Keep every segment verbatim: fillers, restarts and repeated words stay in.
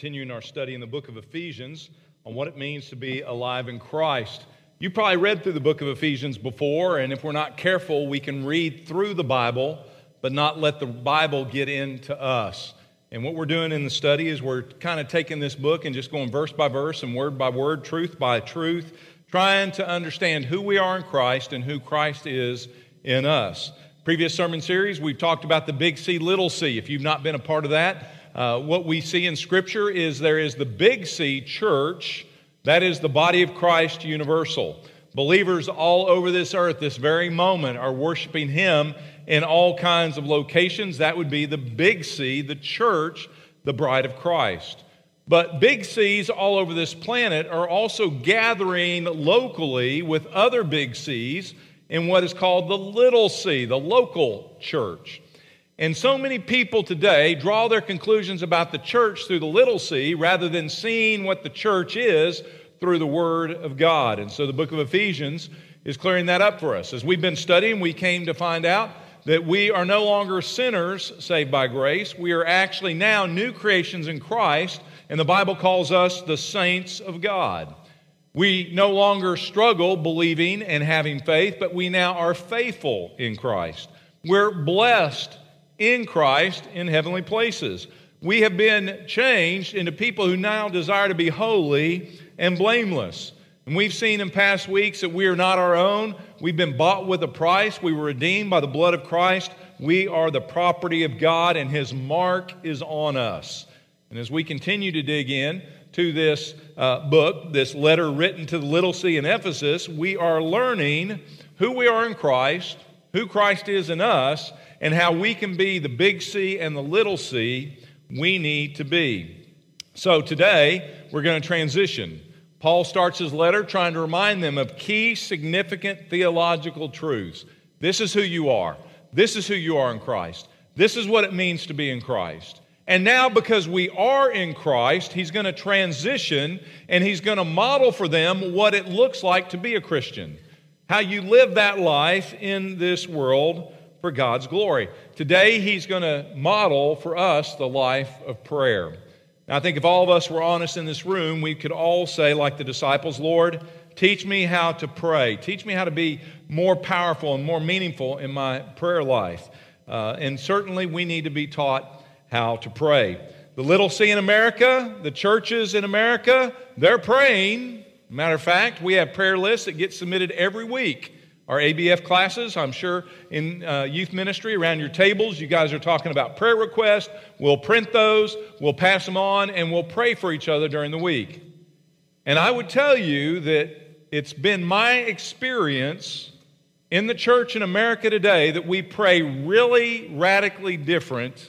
continuing our study in the book of Ephesians on what it means to be alive in Christ. You probably read through the book of Ephesians before, and if we're not careful, we can read through the Bible, but not let the Bible get into us. And what we're doing in the study is we're kind of taking this book and just going verse by verse and word by word, truth by truth, trying to understand who we are in Christ and who Christ is in us. Previous sermon series, we've talked about the big C, little c. If you've not been a part of that, uh, what we see in Scripture is there is the big C, church. That is the body of Christ universal. Believers all over this earth, this very moment, are worshiping Him in all kinds of locations. That would be the big C, the church, the bride of Christ. But big C's all over this planet are also gathering locally with other big C's in what is called the little c, the local church. And so many people today draw their conclusions about the church through the little c rather than seeing what the church is through the Word of God. And so the book of Ephesians is clearing that up for us. As we've been studying, we came to find out that we are no longer sinners saved by grace. We are actually now new creations in Christ, and the Bible calls us the saints of God. We no longer struggle believing and having faith, but we now are faithful in Christ. We're blessed in Christ in heavenly places. We have been changed into people who now desire to be holy and blameless. And we've seen in past weeks that we are not our own. We've been bought with a price. We were redeemed by the blood of Christ. We are the property of God, and His mark is on us. And as we continue to dig in to this uh, book, this letter written to the little c in Ephesus, we are learning who we are in Christ, who Christ is in us, and how we can be the big C and the little c we need to be. So today, we're going to transition. Paul starts his letter trying to remind them of key, significant theological truths. This is who you are. This is who you are in Christ. This is what it means to be in Christ. And now, because we are in Christ, he's going to transition and he's going to model for them what it looks like to be a Christian, how you live that life in this world for God's glory. Today, he's going to model for us the life of prayer. Now, I think if all of us were honest in this room, we could all say, like the disciples, Lord, teach me how to pray. Teach me how to be more powerful and more meaningful in my prayer life. Uh, and certainly, we need to be taught how to pray. The little c in America, the churches in America, they're praying. Matter of fact, we have prayer lists that get submitted every week. Our A B F classes, I'm sure in uh, youth ministry, around your tables, you guys are talking about prayer requests. We'll print those, we'll pass them on, and we'll pray for each other during the week. And I would tell you that it's been my experience in the church in America today that we pray really radically different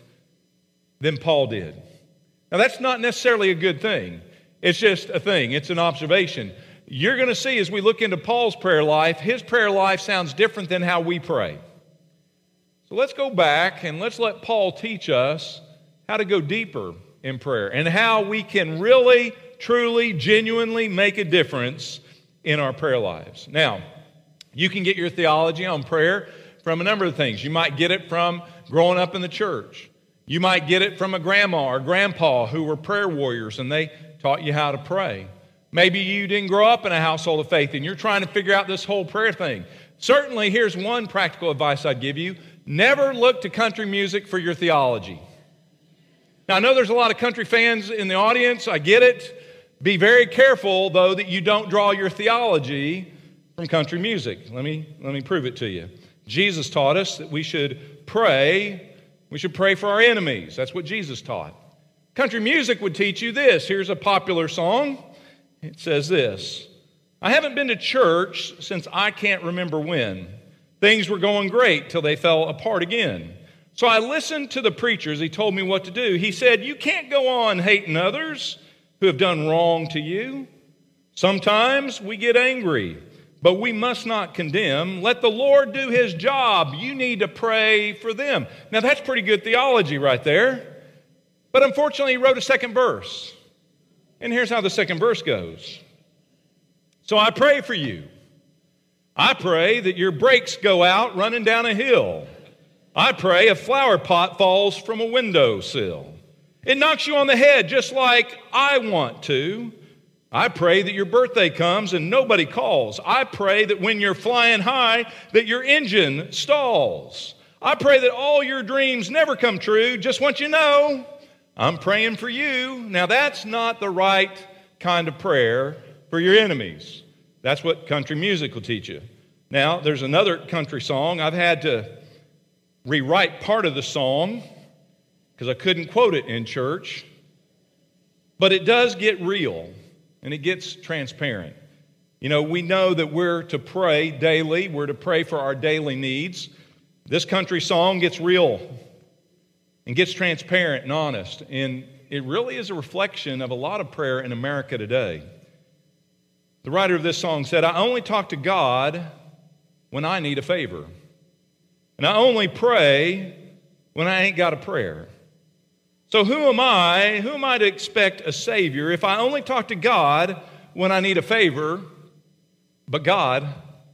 than Paul did. Now, that's not necessarily a good thing. It's just a thing. It's an observation. You're going to see as we look into Paul's prayer life, his prayer life sounds different than how we pray. So let's go back and let's let Paul teach us how to go deeper in prayer and how we can really, truly, genuinely make a difference in our prayer lives. Now, you can get your theology on prayer from a number of things. You might get it from growing up in the church. You might get it from a grandma or grandpa who were prayer warriors and they taught you how to pray. Maybe you didn't grow up in a household of faith and you're trying to figure out this whole prayer thing. Certainly, here's one practical advice I'd give you. Never look to country music for your theology. Now, I know there's a lot of country fans in the audience. I get it. Be very careful, though, that you don't draw your theology from country music. Let me, let me prove it to you. Jesus taught us that we should pray. We should pray for our enemies. That's what Jesus taught. Country music would teach you this. Here's a popular song. It says this: I haven't been to church since I can't remember when. Things were going great till they fell apart again. So I listened to the preacher as he told me what to do. He said, you can't go on hating others who have done wrong to you. Sometimes we get angry, but we must not condemn. Let the Lord do His job. You need to pray for them. Now that's pretty good theology right there. But unfortunately, he wrote a second verse. And here's how the second verse goes. So I pray for you. I pray that your brakes go out running down a hill. I pray a flower pot falls from a windowsill. It knocks you on the head just like I want to. I pray that your birthday comes and nobody calls. I pray that when you're flying high, that your engine stalls. I pray that all your dreams never come true. Just want you to know, I'm praying for you. Now, that's not the right kind of prayer for your enemies. That's what country music will teach you. Now, there's another country song. I've had to rewrite part of the song because I couldn't quote it in church. But it does get real, and it gets transparent. You know, we know that we're to pray daily. We're to pray for our daily needs. This country song gets real and gets transparent and honest. And it really is a reflection of a lot of prayer in America today. The writer of this song said, I only talk to God when I need a favor. And I only pray when I ain't got a prayer. So who am I? Who am I to expect a Savior if I only talk to God when I need a favor? But God,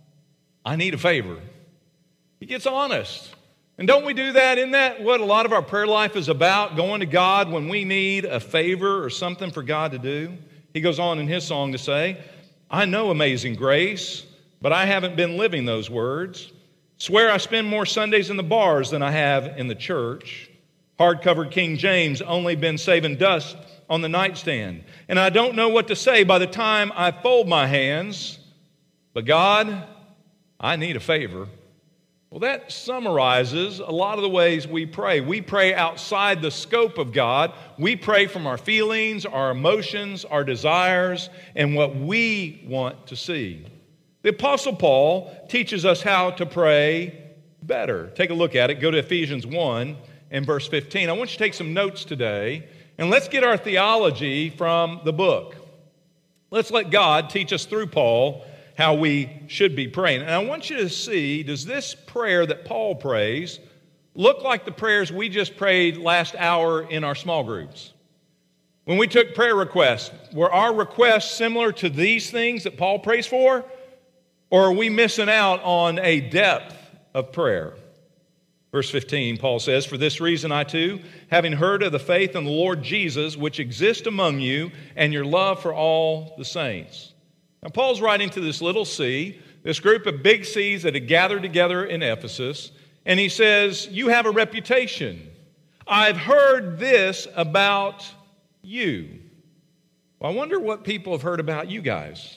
I need a favor. He gets honest. And don't we do that? Isn't that what a lot of our prayer life is about? Going to God when we need a favor or something for God to do? He goes on in his song to say, I know amazing grace, but I haven't been living those words. Swear I spend more Sundays in the bars than I have in the church. Hard-covered King James, only been saving dust on the nightstand. And I don't know what to say by the time I fold my hands. But God, I need a favor. Well, that summarizes a lot of the ways we pray. We pray outside the scope of God. We pray from our feelings, our emotions, our desires, and what we want to see. The Apostle Paul teaches us how to pray better. Take a look at it. Go to Ephesians one and verse fifteen. I want you to take some notes today, and let's get our theology from the book. Let's let God teach us through Paul how we should be praying. And I want you to see, does this prayer that Paul prays look like the prayers we just prayed last hour in our small groups? When we took prayer requests, were our requests similar to these things that Paul prays for? Or are we missing out on a depth of prayer? Verse fifteen, Paul says, For this reason I too, having heard of the faith in the Lord Jesus, which exists among you, and your love for all the saints. Now, Paul's writing to this little C, this group of big C's that had gathered together in Ephesus, and he says, you have a reputation. I've heard this about you. Well, I wonder what people have heard about you guys.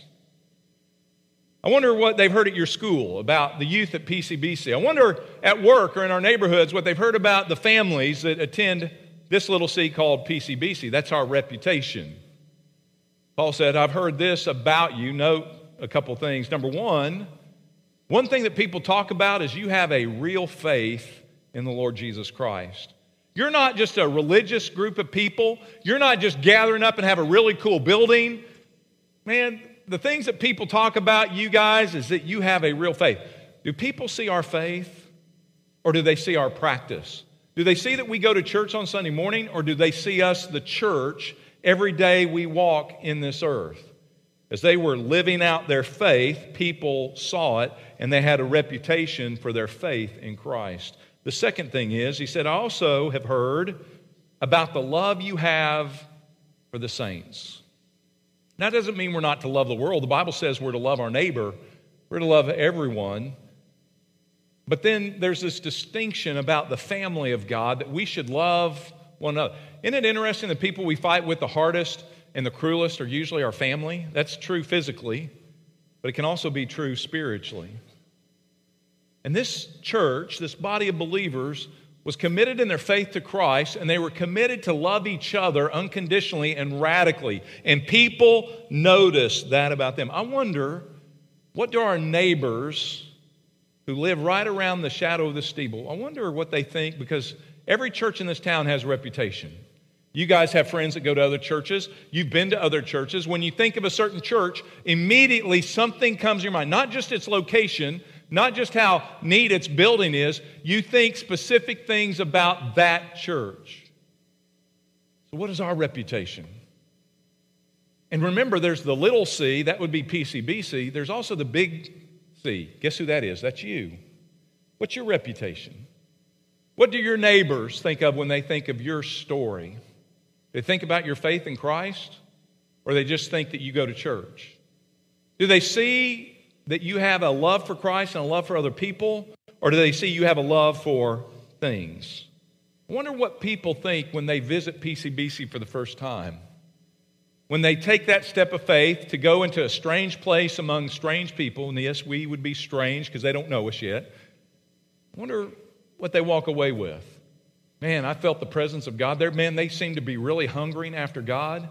I wonder what they've heard at your school about the youth at P C B C. I wonder at work or in our neighborhoods what they've heard about the families that attend this little C called P C B C. That's our reputation. Paul said, I've heard this about you. Note a couple things. Number one, one thing that people talk about is you have a real faith in the Lord Jesus Christ. You're not just a religious group of people. You're not just gathering up and have a really cool building. Man, the things that people talk about you guys is that you have a real faith. Do people see our faith or do they see our practice? Do they see that we go to church on Sunday morning or do they see us, the church, every day we walk in this earth? As they were living out their faith, people saw it, and they had a reputation for their faith in Christ. The second thing is, he said, I also have heard about the love you have for the saints. That doesn't mean we're not to love the world. The Bible says we're to love our neighbor. We're to love everyone. But then there's this distinction about the family of God that we should love one another. Isn't it interesting that people we fight with the hardest and the cruelest are usually our family? That's true physically, but it can also be true spiritually. And this church, this body of believers, was committed in their faith to Christ, and they were committed to love each other unconditionally and radically. And people noticed that about them. I wonder, what do our neighbors who live right around the shadow of the steeple, I wonder what they think, because every church in this town has a reputation. You guys have friends that go to other churches. You've been to other churches. When you think of a certain church, immediately something comes to your mind. Not just its location, not just how neat its building is. You think specific things about that church. So what is our reputation? And remember, there's the little C, that would be P C B C. There's also the big C. Guess who that is? That's you. What's your reputation? What do your neighbors think of when they think of your story? Do they think about your faith in Christ? Or do they just think that you go to church? Do they see that you have a love for Christ and a love for other people? Or do they see you have a love for things? I wonder what people think when they visit P C B C for the first time. When they take that step of faith to go into a strange place among strange people, and yes, we would be strange because they don't know us yet. I wonder what they walk away with. Man, I felt the presence of God there. Man, they seem to be really hungering after God.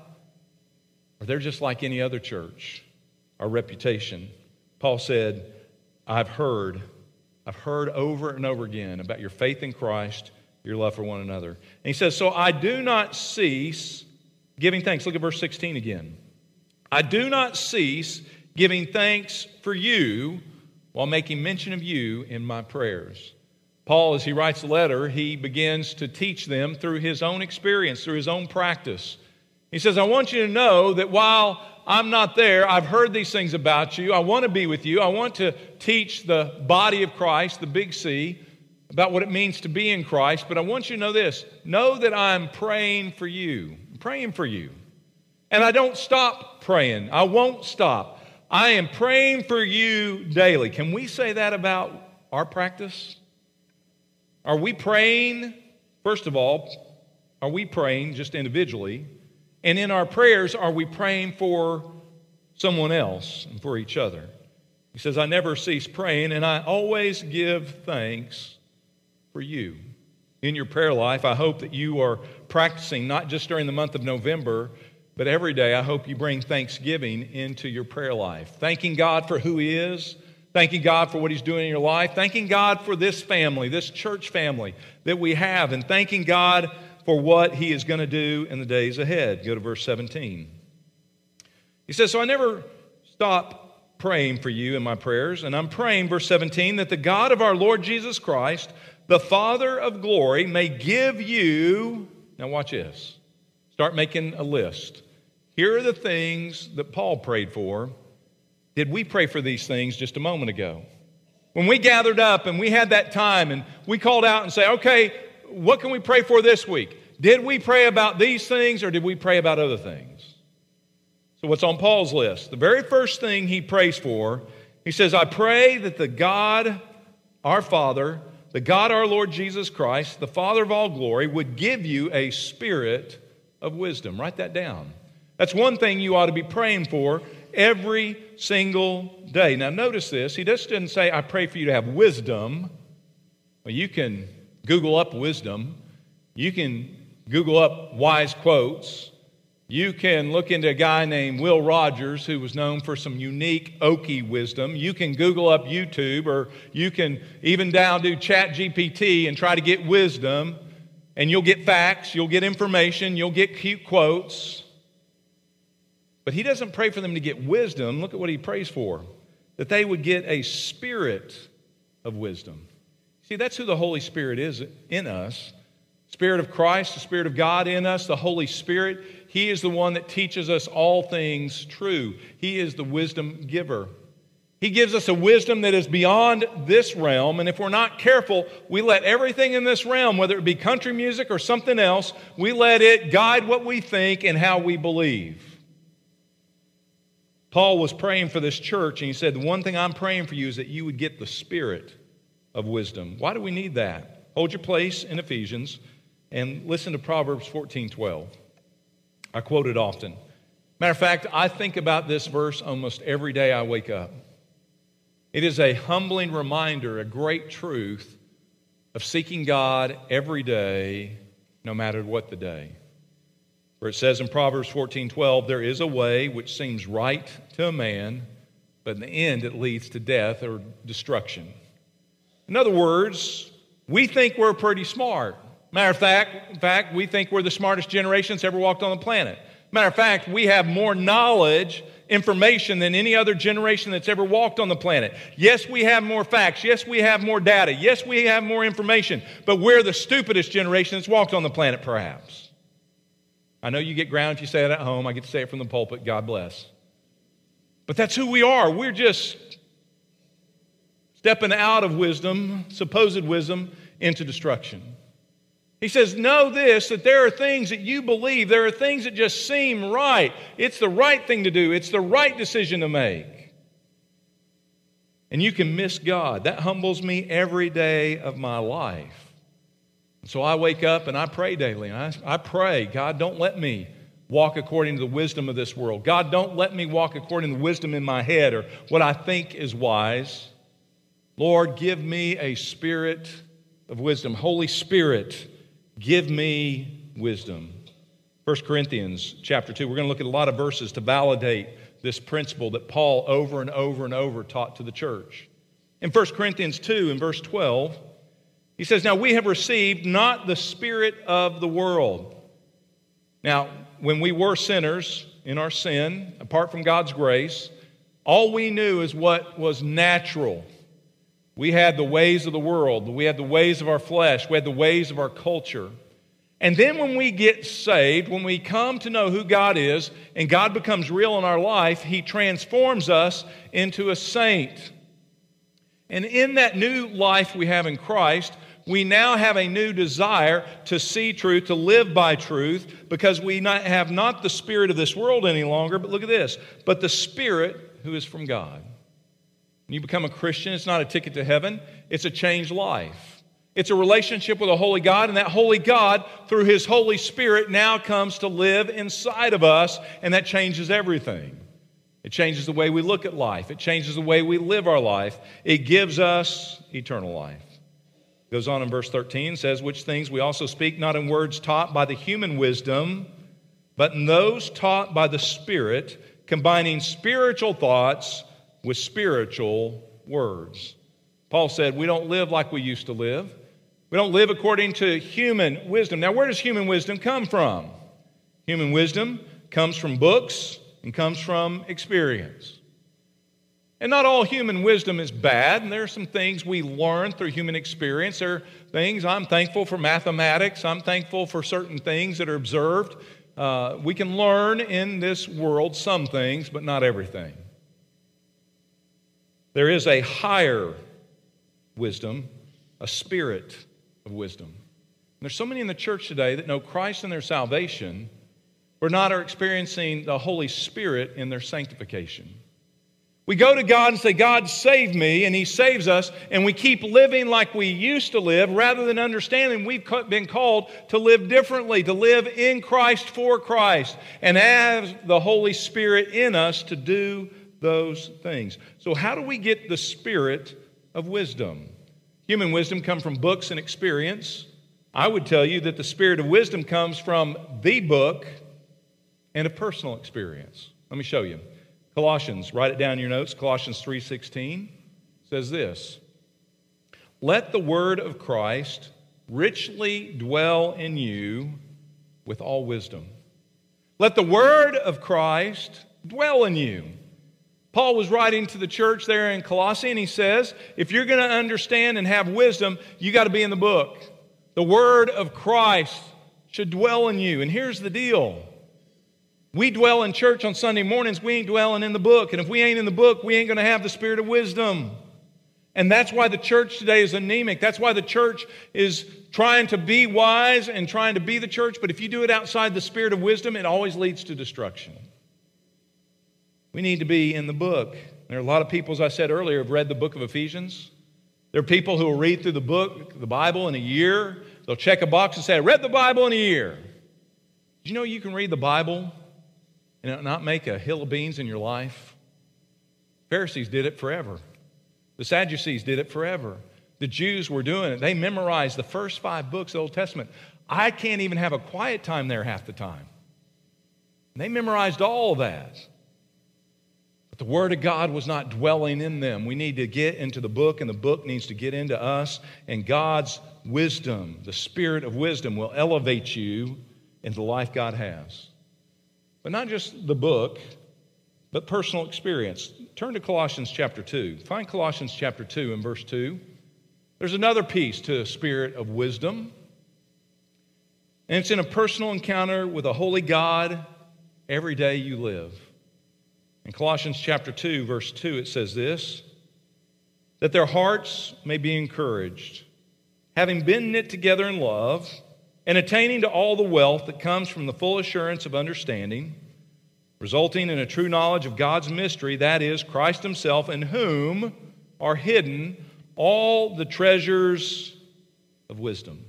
Or they're just like any other church. Our reputation. Paul said, I've heard, I've heard over and over again about your faith in Christ, your love for one another. And he says, so I do not cease giving thanks. Look at verse sixteen again. I do not cease giving thanks for you while making mention of you in my prayers. Paul, as he writes the letter, he begins to teach them through his own experience, through his own practice. He says, I want you to know that while I'm not there, I've heard these things about you. I want to be with you. I want to teach the body of Christ, the big C, about what it means to be in Christ. But I want you to know this. Know that I'm praying for you. I'm praying for you. And I don't stop praying. I won't stop. I am praying for you daily. Can we say that about our practice? Are we praying, first of all, are we praying just individually? And in our prayers, are we praying for someone else and for each other? He says, I never cease praying, and I always give thanks for you. In your prayer life, I hope that you are practicing, not just during the month of November, but every day. I hope you bring thanksgiving into your prayer life. Thanking God for who He is, thanking God for what He's doing in your life, thanking God for this family, this church family that we have, and thanking God for what He is going to do in the days ahead. Go to verse seventeen. He says, so I never stop praying for you in my prayers, and I'm praying, verse seventeen, that the God of our Lord Jesus Christ, the Father of glory, may give you, now watch this, start making a list. Here are the things that Paul prayed for. Did we pray for these things just a moment ago? When we gathered up and we had that time and we called out and say, okay, what can we pray for this week? Did we pray about these things or did we pray about other things? So what's on Paul's list? The very first thing he prays for, he says, I pray that the God, our Father, the God, our Lord Jesus Christ, the Father of all glory, would give you a spirit of wisdom. Write that down. That's one thing you ought to be praying for every single day. Now notice this. He just didn't say, I pray for you to have wisdom. Well, you can Google up wisdom. You can Google up wise quotes. You can look into a guy named Will Rogers who was known for some unique Okie wisdom. You can Google up YouTube, or you can even down do Chat G P T and try to get wisdom, and you'll get facts, you'll get information, you'll get cute quotes. But he doesn't pray for them to get wisdom. Look at what he prays for. That they would get a spirit of wisdom. See, that's who the Holy Spirit is in us. Spirit of Christ, the Spirit of God in us, the Holy Spirit. He is the one that teaches us all things true. He is the wisdom giver. He gives us a wisdom that is beyond this realm, and if we're not careful, we let everything in this realm, whether it be country music or something else, we let it guide what we think and how we believe. Paul was praying for this church, and he said, the one thing I'm praying for you is that you would get the spirit of wisdom. Why do we need that? Hold your place in Ephesians and listen to Proverbs fourteen twelve. I quote it often. Matter of fact, I think about this verse almost every day I wake up. It is a humbling reminder, a great truth of seeking God every day, no matter what the day. Where it says in Proverbs fourteen twelve, there is a way which seems right to a man, but in the end it leads to death or destruction. In other words, we think we're pretty smart. Matter of fact, in fact, we think we're the smartest generation that's ever walked on the planet. Matter of fact, we have more knowledge, information than any other generation that's ever walked on the planet. Yes, we have more facts. Yes, we have more data. Yes, we have more information. But we're the stupidest generation that's walked on the planet, perhaps. I know you get ground if you say it at home. I get to say it from the pulpit. God bless. But that's who we are. We're just stepping out of wisdom, supposed wisdom, into destruction. He says, know this, that there are things that you believe. There are things that just seem right. It's the right thing to do. It's the right decision to make. And you can miss God. That humbles me every day of my life. So I wake up and I pray daily. And I, I pray, God, don't let me walk according to the wisdom of this world. God, don't let me walk according to the wisdom in my head or what I think is wise. Lord, give me a spirit of wisdom. Holy Spirit, give me wisdom. First Corinthians chapter two, we're going to look at a lot of verses to validate this principle that Paul over and over and over taught to the church. In First Corinthians two, in verse twelve, he says, now we have received not the spirit of the world. Now, when we were sinners in our sin, apart from God's grace, all we knew is what was natural. We had the ways of the world. We had the ways of our flesh. We had the ways of our culture. And then when we get saved, when we come to know who God is, and God becomes real in our life, He transforms us into a saint. And in that new life we have in Christ, we now have a new desire to see truth, to live by truth, because we not have not the spirit of this world any longer, but look at this, but the Spirit who is from God. When you become a Christian, it's not a ticket to heaven, it's a changed life. It's a relationship with a holy God, and that holy God, through His Holy Spirit, now comes to live inside of us, and that changes everything. It changes the way we look at life. It changes the way we live our life. It gives us eternal life. Goes on in verse thirteen, says, which things we also speak, not in words taught by the human wisdom, but in those taught by the Spirit, combining spiritual thoughts with spiritual words. Paul said, we don't live like we used to live. We don't live according to human wisdom. Now, where does human wisdom come from? Human wisdom comes from books and comes from experience. And not all human wisdom is bad, and there are some things we learn through human experience. There are things, I'm thankful for mathematics. I'm thankful for certain things that are observed. Uh, we can learn in this world some things, but not everything. There is a higher wisdom, a spirit of wisdom. And there's so many in the church today that know Christ and their salvation, but not are experiencing the Holy Spirit in their sanctification. We go to God and say, God, save me, and He saves us, and we keep living like we used to live rather than understanding we've been called to live differently, to live in Christ for Christ, and have the Holy Spirit in us to do those things. So how do we get the spirit of wisdom? Human wisdom comes from books and experience. I would tell you that the spirit of wisdom comes from the book and a personal experience. Let me show you. Colossians, write it down in your notes. Colossians three sixteen says this, let the word of Christ richly dwell in you with all wisdom. Let the word of Christ dwell in you. Paul was writing to the church there in Colossae, and he says, if you're going to understand and have wisdom, you got to be in the book. The word of Christ should dwell in you. And here's the deal. We dwell in church on Sunday mornings, we ain't dwelling in the book. And if we ain't in the book, we ain't going to have the spirit of wisdom. And that's why the church today is anemic. That's why the church is trying to be wise and trying to be the church. But if you do it outside the spirit of wisdom, it always leads to destruction. We need to be in the book. There are a lot of people, as I said earlier, have read the book of Ephesians. There are people who will read through the book, the Bible, in a year. They'll check a box and say, I read the Bible in a year. Did you know you can read the Bible and not make a hill of beans in your life? Pharisees did it forever. The Sadducees did it forever. The Jews were doing it. They memorized the first five books of the Old Testament. I can't even have a quiet time there half the time. They memorized all of that. But the Word of God was not dwelling in them. We need to get into the book, and the book needs to get into us. And God's wisdom, the spirit of wisdom, will elevate you into the life God has. But not just the book, but personal experience. Turn to Colossians chapter two. Find Colossians chapter two and verse two. There's another piece to a spirit of wisdom. And it's in a personal encounter with a holy God every day you live. In Colossians chapter two, verse two, it says this, that their hearts may be encouraged, having been knit together in love, and attaining to all the wealth that comes from the full assurance of understanding, resulting in a true knowledge of God's mystery, that is, Christ himself, in whom are hidden all the treasures of wisdom.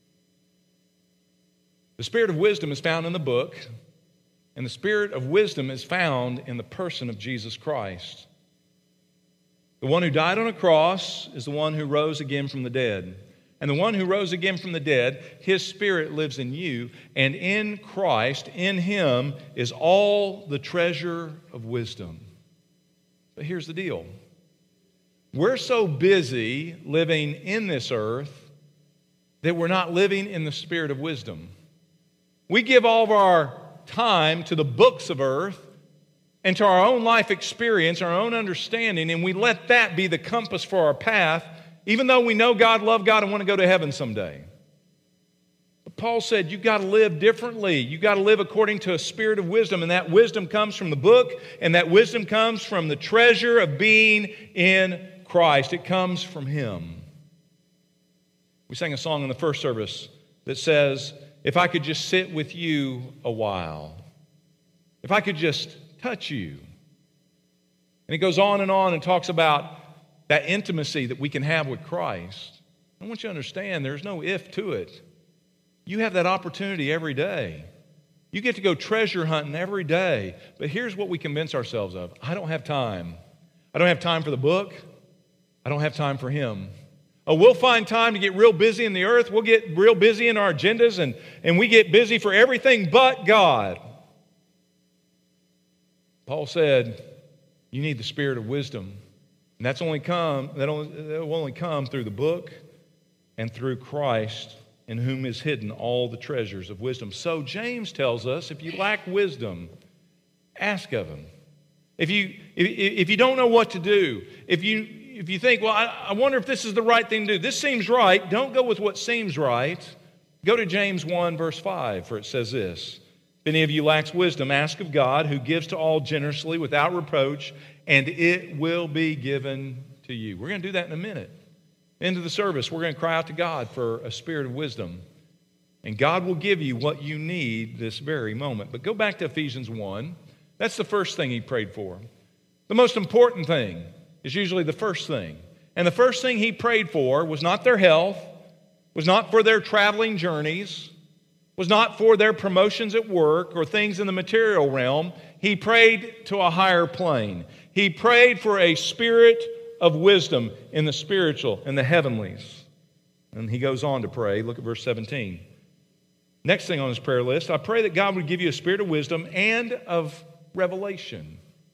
The spirit of wisdom is found in the book, and the spirit of wisdom is found in the person of Jesus Christ. The one who died on a cross is the one who rose again from the dead. And the one who rose again from the dead, his spirit lives in you, and in Christ, in him, is all the treasure of wisdom. But here's the deal. We're so busy living in this earth that we're not living in the spirit of wisdom. We give all of our time to the books of earth and to our own life experience, our own understanding, and we let that be the compass for our path, even though we know God, love God, and want to go to heaven someday. But Paul said, you've got to live differently. You've got to live according to a spirit of wisdom, and that wisdom comes from the book, and that wisdom comes from the treasure of being in Christ. It comes from him. We sang a song in the first service that says, if I could just sit with you a while, if I could just touch you. And it goes on and on and talks about that intimacy that we can have with Christ. I want you to understand there's no if to it. You have that opportunity every day. You get to go treasure hunting every day. But here's what we convince ourselves of. I don't have time. I don't have time for the book. I don't have time for him. Oh, we'll find time to get real busy in the earth. We'll get real busy in our agendas, and, and we get busy for everything but God. Paul said, you need the spirit of wisdom. And that's only come, that, only, that will only come through the book and through Christ, in whom is hidden all the treasures of wisdom. So James tells us, if you lack wisdom, ask of him. If you, if, if you don't know what to do, if you, if you think, well, I, I wonder if this is the right thing to do. This seems right. Don't go with what seems right. Go to James one, verse five, for it says this. If any of you lacks wisdom, ask of God, who gives to all generously without reproach, and it will be given to you. We're going to do that in a minute. Into the service, we're going to cry out to God for a spirit of wisdom. And God will give you what you need this very moment. But go back to Ephesians one. That's the first thing he prayed for. The most important thing is usually the first thing. And the first thing he prayed for was not their health, was not for their traveling journeys, was not for their promotions at work or things in the material realm. He prayed to a higher plane. He prayed for a spirit of wisdom in the spiritual, in the heavenlies. And he goes on to pray. Look at verse seventeen. Next thing on his prayer list, I pray that God would give you a spirit of wisdom and of revelation.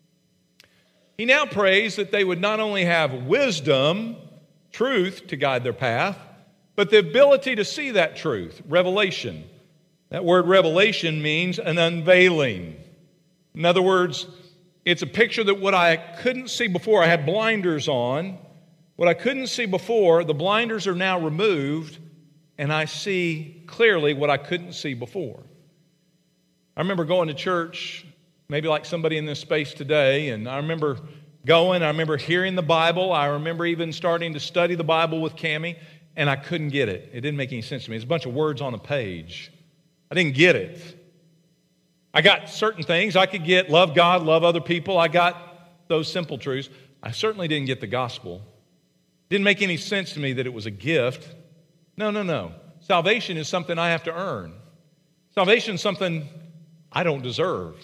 He now prays that they would not only have wisdom, truth to guide their path, but the ability to see that truth, revelation. That word revelation means an unveiling. In other words, it's a picture that what I couldn't see before, I had blinders on. What I couldn't see before, the blinders are now removed, and I see clearly what I couldn't see before. I remember going to church, maybe like somebody in this space today, and I remember going, I remember hearing the Bible, I remember even starting to study the Bible with Cammie, and I couldn't get it. It didn't make any sense to me. It's a bunch of words on a page. I didn't get it. I got certain things. I could get love God, love other people. I got those simple truths. I certainly didn't get the gospel. It didn't make any sense to me that it was a gift. No, no, no. Salvation is something I have to earn. Salvation is something I don't deserve.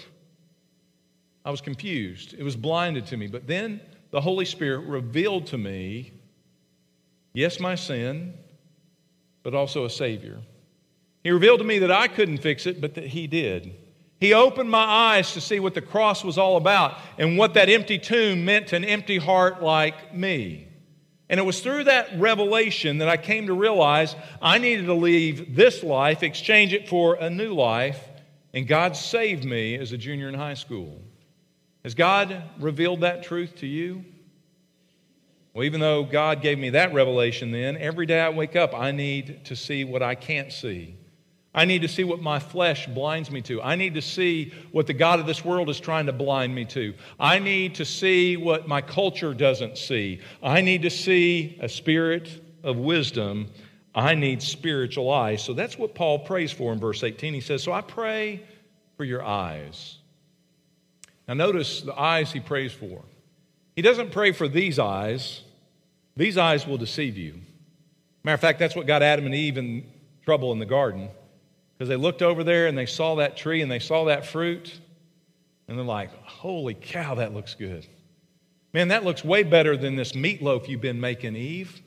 I was confused. It was blinded to me. But then the Holy Spirit revealed to me, yes, my sin, but also a Savior. He revealed to me that I couldn't fix it, but that He did. He opened my eyes to see what the cross was all about and what that empty tomb meant to an empty heart like me. And it was through that revelation that I came to realize I needed to leave this life, exchange it for a new life, and God saved me as a junior in high school. Has God revealed that truth to you? Well, even though God gave me that revelation then, every day I wake up, I need to see what I can't see. I need to see what my flesh blinds me to. I need to see what the God of this world is trying to blind me to. I need to see what my culture doesn't see. I need to see a spirit of wisdom. I need spiritual eyes. So that's what Paul prays for in verse eighteen. He says, so I pray for your eyes. Now notice the eyes he prays for. He doesn't pray for these eyes. These eyes will deceive you. Matter of fact, that's what got Adam and Eve in trouble in the garden, because they looked over there and they saw that tree and they saw that fruit, and they're like, holy cow, that looks good. Man, that looks way better than this meatloaf you've been making, Eve.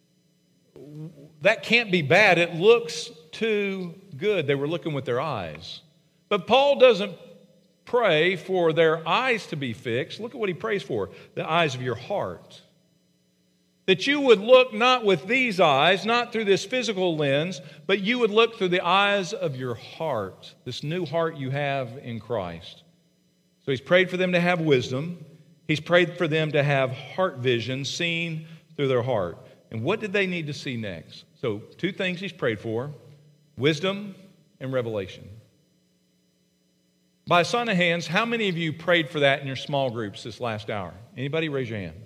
That can't be bad. It looks too good. They were looking with their eyes. But Paul doesn't pray for their eyes to be fixed. Look at what he prays for, the eyes of your heart. That you would look not with these eyes, not through this physical lens, but you would look through the eyes of your heart, this new heart you have in Christ. So he's prayed for them to have wisdom. He's prayed for them to have heart vision seen through their heart. And what did they need to see next? So two things he's prayed for, wisdom and revelation. By a sign of hands, how many of you prayed for that in your small groups this last hour? Anybody? Raise your hand.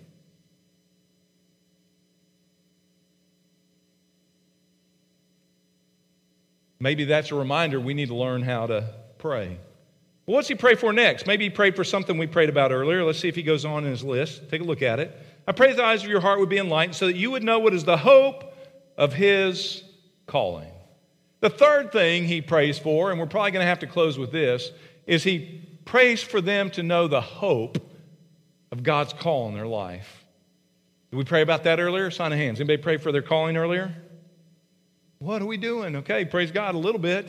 Maybe that's a reminder we need to learn how to pray. Well, what's he pray for next? Maybe he prayed for something we prayed about earlier. Let's see if he goes on in his list. Take a look at it. I pray the eyes of your heart would be enlightened so that you would know what is the hope of his calling. The third thing he prays for, and we're probably going to have to close with this, is he prays for them to know the hope of God's call in their life. Did we pray about that earlier? Sign of hands. Anybody pray for their calling earlier? What are we doing? Okay, praise God a little bit.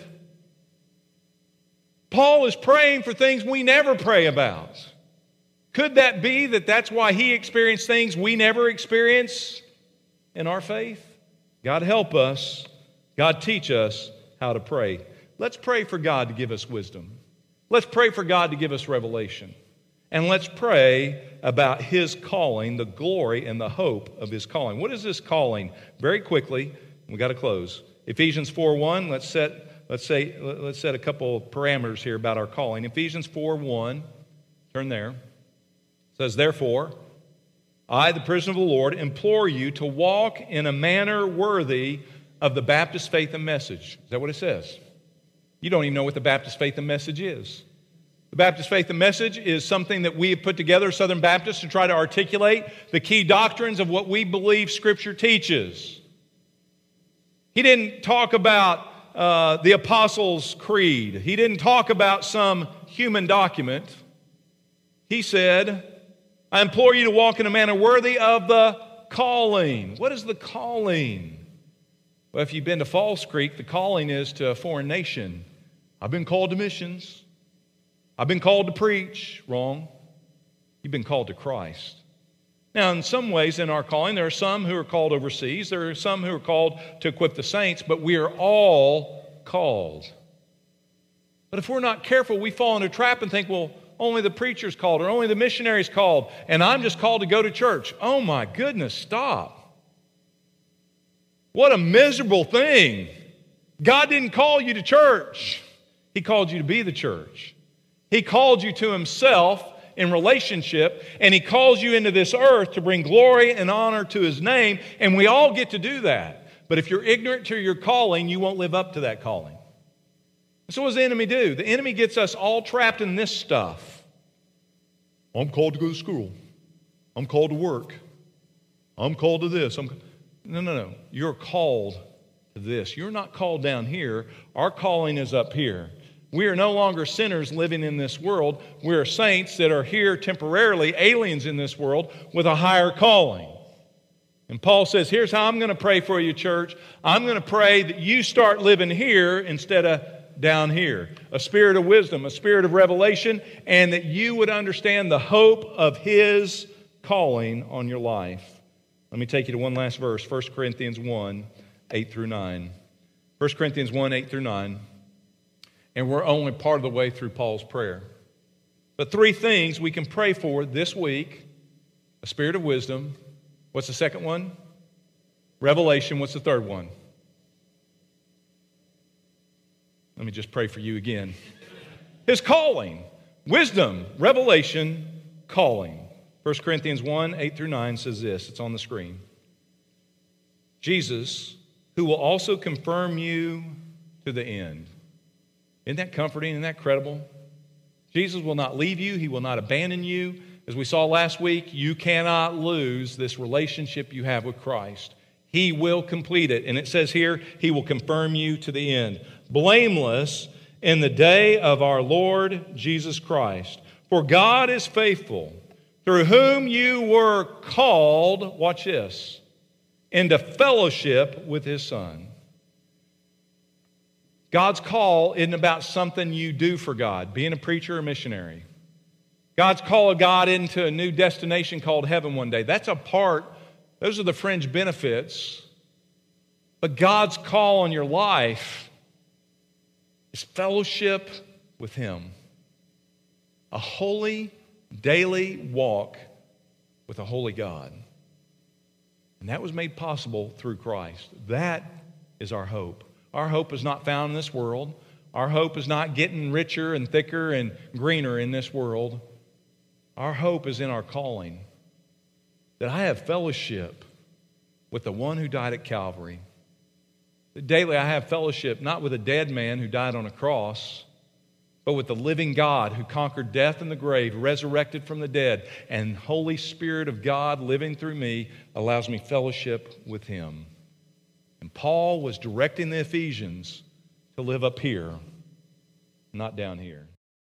Paul is praying for things we never pray about. Could that be that that's why he experienced things we never experience in our faith? God help us. God teach us how to pray. Let's pray for God to give us wisdom. Let's pray for God to give us revelation. And let's pray about his calling, the glory and the hope of his calling. What is this calling? Very quickly, we got to close. Ephesians four one, let's set let's say let's set a couple of parameters here about our calling. Ephesians four one, turn there. It says, therefore, I, the prisoner of the Lord, implore you to walk in a manner worthy of the Baptist faith and message. Is that what it says? You don't even know what the Baptist faith and message is. The Baptist faith and message is something that we have put together, Southern Baptists, to try to articulate the key doctrines of what we believe Scripture teaches. He didn't talk about uh, the Apostles' Creed. He didn't talk about some human document. He said, I implore you to walk in a manner worthy of the calling. What is the calling? Well, if you've been to Falls Creek, the calling is to a foreign nation. I've been called to missions. I've been called to preach. Wrong. You've been called to Christ. Now, in some ways in our calling, there are some who are called overseas. There are some who are called to equip the saints, but we are all called. But if we're not careful, we fall into a trap and think, well, only the preacher's called or only the missionary's called, and I'm just called to go to church. Oh my goodness, stop. What a miserable thing. God didn't call you to church. He called you to be the church. He called you to himself in relationship, and he calls you into this earth to bring glory and honor to his name, and we all get to do that. But if you're ignorant to your calling, you won't live up to that calling. So what does the enemy do? The enemy gets us all trapped in this stuff. I'm called to go to school. I'm called to work. I'm called to this. I'm... No, no, no. You're called to this. You're not called down here. Our calling is up here. We are no longer sinners living in this world. We are saints that are here temporarily, aliens in this world, with a higher calling. And Paul says, here's how I'm going to pray for you, church. I'm going to pray that you start living here instead of down here. A spirit of wisdom, a spirit of revelation, and that you would understand the hope of his calling on your life. Let me take you to one last verse, First Corinthians one, eight through nine. First Corinthians one, eight through nine. And we're only part of the way through Paul's prayer. But three things we can pray for this week. A spirit of wisdom. What's the second one? Revelation. What's the third one? Let me just pray for you again. His calling. Wisdom, revelation, calling. First Corinthians one, eight through nine says this. It's on the screen. Jesus, who will also confirm you to the end. Isn't that comforting? Isn't that credible? Jesus will not leave you. He will not abandon you. As we saw last week, you cannot lose this relationship you have with Christ. He will complete it. And it says here, He will confirm you to the end. Blameless in the day of our Lord Jesus Christ. For God is faithful, through whom you were called, watch this, into fellowship with His Son. God's call isn't about something you do for God, being a preacher or missionary. God's call of God into a new destination called heaven one day. That's a part, those are the fringe benefits. But God's call on your life is fellowship with Him. A holy, daily walk with a holy God. And that was made possible through Christ. That is our hope. Our hope is not found in this world. Our hope is not getting richer and thicker and greener in this world. Our hope is in our calling. That I have fellowship with the one who died at Calvary. That daily I have fellowship not with a dead man who died on a cross, but with the living God who conquered death and the grave, resurrected from the dead, and Holy Spirit of God living through me allows me fellowship with Him. And Paul was directing the Ephesians to live up here, not down here.